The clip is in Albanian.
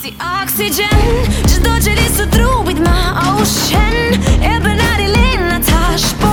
si oxygen, çdo gjeri së trupit ma ocean. E bërnari lena ta shpo